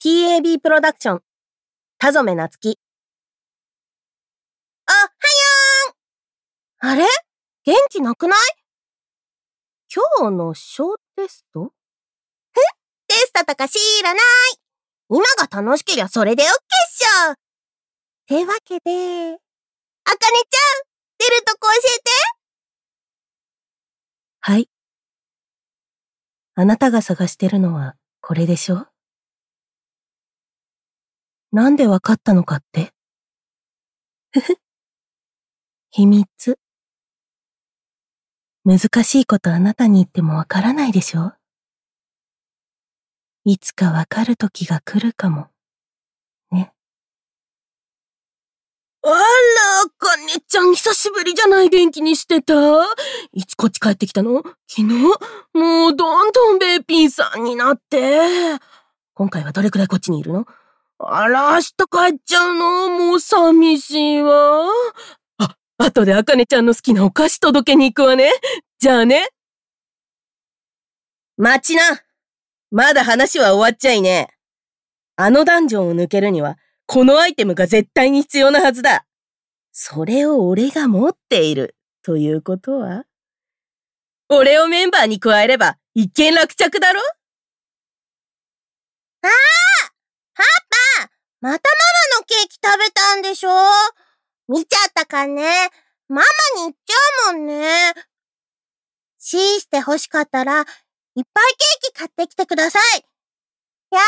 TAB プロダクション、田染夏希。おはよーん。あれ？元気なくない？今日の小テスト？テストとか知らない。今が楽しけりゃそれでオッケーっしょ。ってわけで、あかねちゃん、出るとこ教えて。はい。あなたが探してるのはこれでしょ？なんでわかったのかって？ふふ。秘密。難しいことあなたに言ってもわからないでしょ？いつかわかる時が来るかも。ね。あら、あかねちゃん久しぶりじゃない？元気にしてた？いつこっち帰ってきたの？昨日？もうどんどんべーぴんさんになって。今回はどれくらいこっちにいるの？あら、明日帰っちゃうの？もう寂しいわ。後であかねちゃんの好きなお菓子届けに行くわね。じゃあね。待ちな。まだ話は終わっちゃいねえ。あのダンジョンを抜けるには、このアイテムが絶対に必要なはずだ。それを俺が持っている。ということは？俺をメンバーに加えれば、一件落着だろ？パパ、またママのケーキ食べたんでしょ？見ちゃったかね？ママに言っちゃうもんね。シーして欲しかったら、いっぱいケーキ買ってきてください。約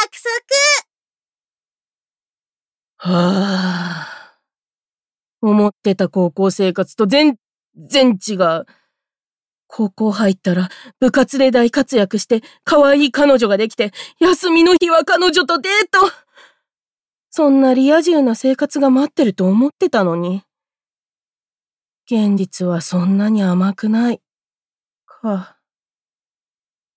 束。はぁ。思ってた高校生活と全然違う。高校入ったら部活で大活躍して可愛い彼女ができて、休みの日は彼女とデート。そんなリア充な生活が待ってると思ってたのに。現実はそんなに甘くない。か。